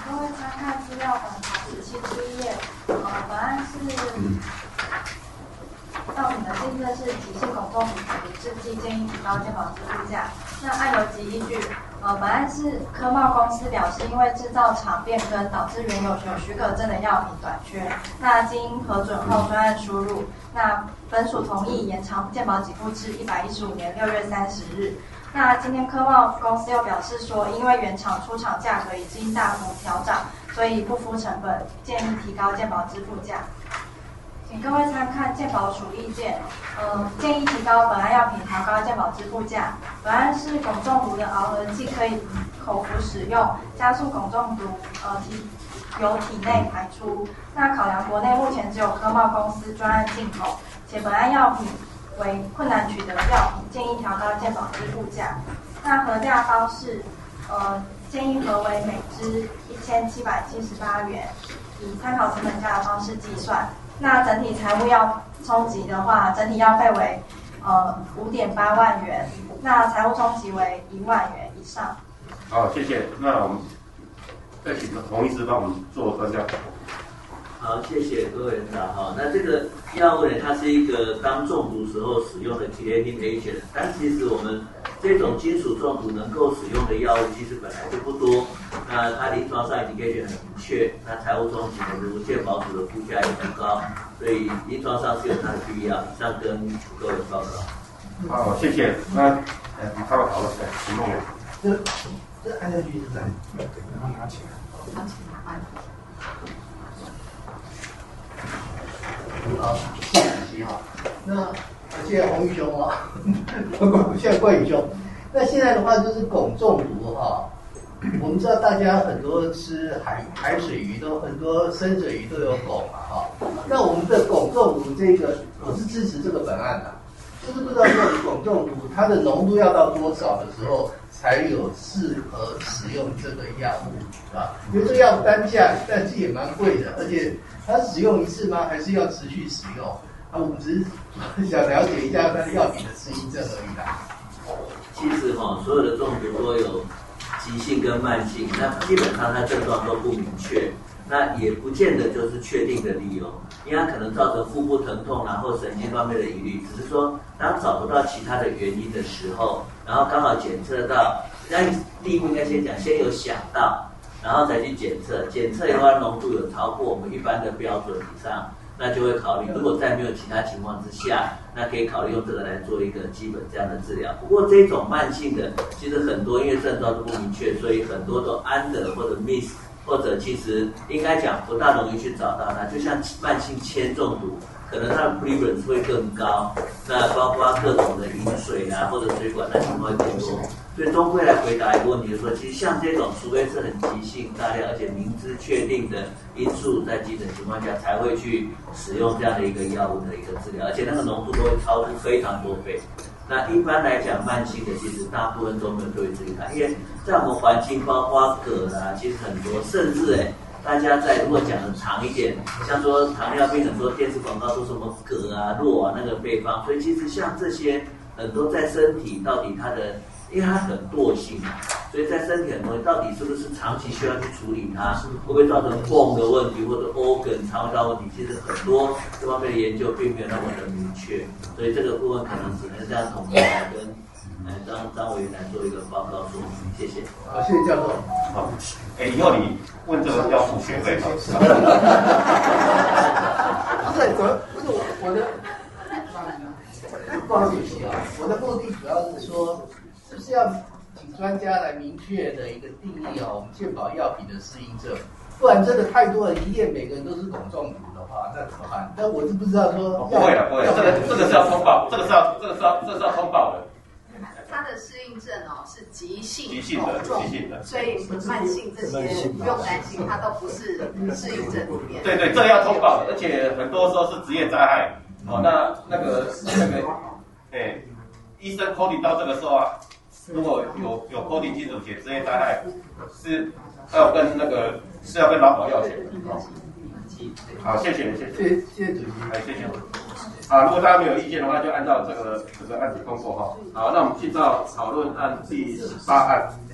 各位参看资料本条17之1页，本案是药品的竞争是急性汞中毒的制剂，建议提高健保支付价。那案由及依据，本案是科贸公司表示，因为制造厂变更导致原有许可证的药品短缺，那经核准后专案输入，那本署同意延长健保给付至115年6月30日。那今天科贸公司又表示说，因为原厂出厂价格已经大幅调涨，所以不敷成本，建议提高健保支付价。请各位参看健保署意见，建议提高本案药品调高健保支付价。本案是汞中毒的螯合剂，可以口服使用，加速汞中毒由体内排出。那考量国内目前只有科贸公司专案进口，且本案药品为困难取得药品，建议调高健保支付价。那核价方式，建议核为每支1778元，以参考成本价的方式计算。那整体财务要冲击的话，整体药费为5.8万元，那财务冲击为1万元以上。 好，谢谢。那我们再请洪医师帮我们做专家。 好，谢谢各位领导哈。那这个药物呢，它是一个当中毒时候使用的 chelating agent， 但其实我们这种金属中毒能够使用的药物其实本来就不多。那它临床上 indication 很明确，那财务冲击呢，如健保署的附加也很高，所以临床上是有它的必要。以上跟各位报告。 好，谢谢。那他们讨论的题目， 这按下去是哪里？ 然后拿起来，拿起来。 好，谢谢主席哈。那谢谢洪宇兄啊，谢谢冠宇兄。那现在的话就是汞中毒哈，我们知道大家很多吃海水鱼都很多深水鱼都有汞嘛哈。那我们的汞中毒这个，我是支持这个本案的，就是不知道说汞中毒它的浓度要到多少的时候才有适合使用这个药物啊？因为这个药物单价但是也蛮贵的，而且它使用一次吗？还是要持续使用？啊，我们只是想了解一下它的药品的适应症而已啦。 其实所有的中毒都有急性跟慢性，那基本上它症状都不明确，那也不见得就是确定的理由，因为它可能造成腹部疼痛然后神经方面的疑虑，只是说当找不到其他的原因的时候，然后刚好检测到，那第一步应该先讲，先有想到，然后再去检测，检测的话浓度有超过我们一般的标准以上，那就会考虑，如果在没有其他情况之下，那可以考虑用这个来做一个基本这样的治疗。不过这种慢性的，其实很多因为症状都不明确，所以很多都 under 或者 miss， 或者其实应该讲不大容易去找到它。就像慢性铅中毒，可能它的 prevalence 会更高，那包括各种的饮水啊或者水管的情况会更多。所以终归来回答一个问题，就是说，其实像这种，除非是很急性、大量而且明知确定的因素在急诊情况下，才会去使用这样的一个药物的一个治疗，而且那个浓度都会超出非常多倍。那一般来讲，慢性的其实大部分都没有特别注意它，因为在我们环境，包括镉啊，其实很多，甚至大家在如果讲的长一点，像说糖尿病很多电视广告说什么镉啊、铬啊那个配方，所以其实像这些很多在身体到底它的。因为它很惰性，所以在身体很多到底是不是长期需要去处理它，会不会造成泵的问题或者 organ 肠胃道问题，其实很多这方面的研究并没有那么的明确，所以这个部分可能只能这样统一来跟张委员来做一个报告说明，谢谢。 好，谢谢教授。 好，以后你问这个要付学费吗？ 不是，我的，不好意思啊，我的目的主要是说。是不是要请专家来明确的一个定义我们健保药品的适应症，不然真的太多人一验每个人都是汞中毒的话，那怎么办？但我是不知道说。 不会了，不会了，这个是要通报，这是要通报的。 它的适应症是急性的， 所以慢性这些不用担心，它都不是适应症里面。 对，这个要通报的，而且很多时候是职业灾害。那个，医生 coding 到这个时候啊。如果有coding金属血职业灾害，是要跟劳保要钱的。好，谢谢主席。 谢谢。 好，如果大家没有意见的话，就按照这个案子通过哈。好，那我们进到讨论案第18案。